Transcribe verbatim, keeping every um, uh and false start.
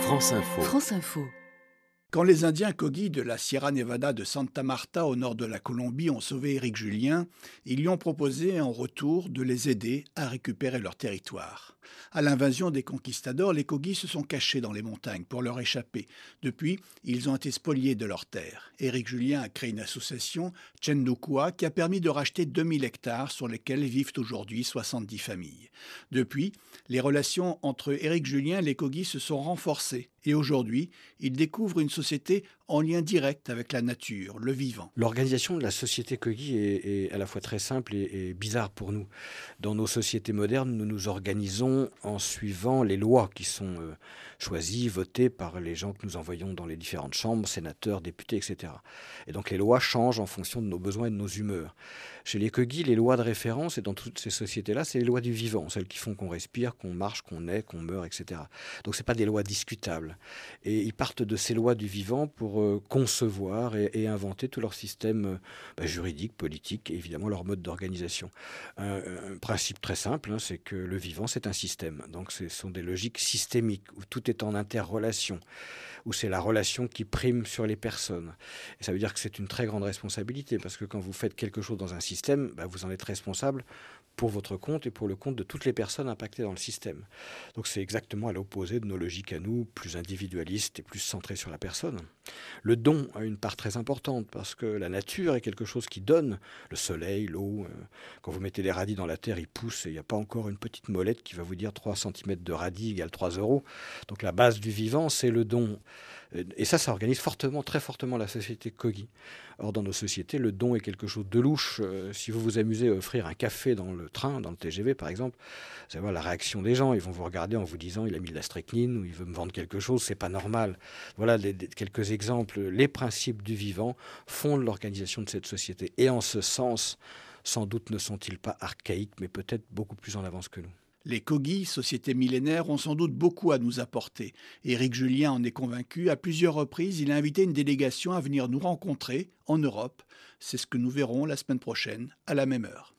France Info. France Info. Quand les Indiens Kogi de la Sierra Nevada de Santa Marta au nord de la Colombie ont sauvé Éric Julien, ils lui ont proposé en retour de les aider à récupérer leur territoire. À l'invasion des conquistadors, les Kogi se sont cachés dans les montagnes pour leur échapper. Depuis, ils ont été spoliés de leurs terres. Éric Julien a créé une association, Tchendoukoua, qui a permis de racheter deux mille hectares sur lesquels vivent aujourd'hui soixante-dix familles. Depuis, les relations entre Éric Julien et les Kogi se sont renforcées. Et aujourd'hui, il découvre une société en lien direct avec la nature, le vivant. L'organisation de la société Kogi est, est à la fois très simple et, et bizarre pour nous. Dans nos sociétés modernes, nous nous organisons en suivant les lois qui sont euh, choisies, votées par les gens que nous envoyons dans les différentes chambres, sénateurs, députés, et cetera. Et donc les lois changent en fonction de nos besoins et de nos humeurs. Chez les Kogi, les lois de référence, et dans toutes ces sociétés-là, c'est les lois du vivant, celles qui font qu'on respire, qu'on marche, qu'on naît, qu'on meurt, et cetera. Donc ce n'est pas des lois discutables. Et ils partent de ces lois du vivant pour euh, concevoir et, et inventer tout leur système euh, bah, juridique, politique et évidemment leur mode d'organisation. Un, un principe très simple, hein, c'est que le vivant, c'est un système. Donc ce sont des logiques systémiques où tout est en interrelation, où c'est la relation qui prime sur les personnes. Et ça veut dire que c'est une très grande responsabilité parce que quand vous faites quelque chose dans un système, bah, vous en êtes responsable pour votre compte et pour le compte de toutes les personnes impactées dans le système. Donc c'est exactement à l'opposé de nos logiques à nous, plus individualistes et plus centrées sur la personne. Le don a une part très importante parce que la nature est quelque chose qui donne. Le soleil, l'eau, euh, quand vous mettez des radis dans la terre, ils poussent et il n'y a pas encore une petite molette qui va vous dire trois centimètres de radis égale trois euros. Donc la base du vivant, c'est le don. Et ça, ça organise fortement, très fortement la société Kogi. Or, dans nos sociétés, le don est quelque chose de louche. Euh, si vous vous amusez à offrir un café dans le train, dans le T G V par exemple, vous allez voir la réaction des gens. Ils vont vous regarder en vous disant il a mis de la strychnine ou il veut me vendre quelque chose, c'est pas normal. Voilà les, les, quelques exemples. Les principes du vivant fondent l'organisation de cette société. Et en ce sens, sans doute ne sont-ils pas archaïques, mais peut-être beaucoup plus en avance que nous. Les Kogi, société millénaire, ont sans doute beaucoup à nous apporter. Éric Julien en est convaincu. À plusieurs reprises, il a invité une délégation à venir nous rencontrer en Europe. C'est ce que nous verrons la semaine prochaine, à la même heure.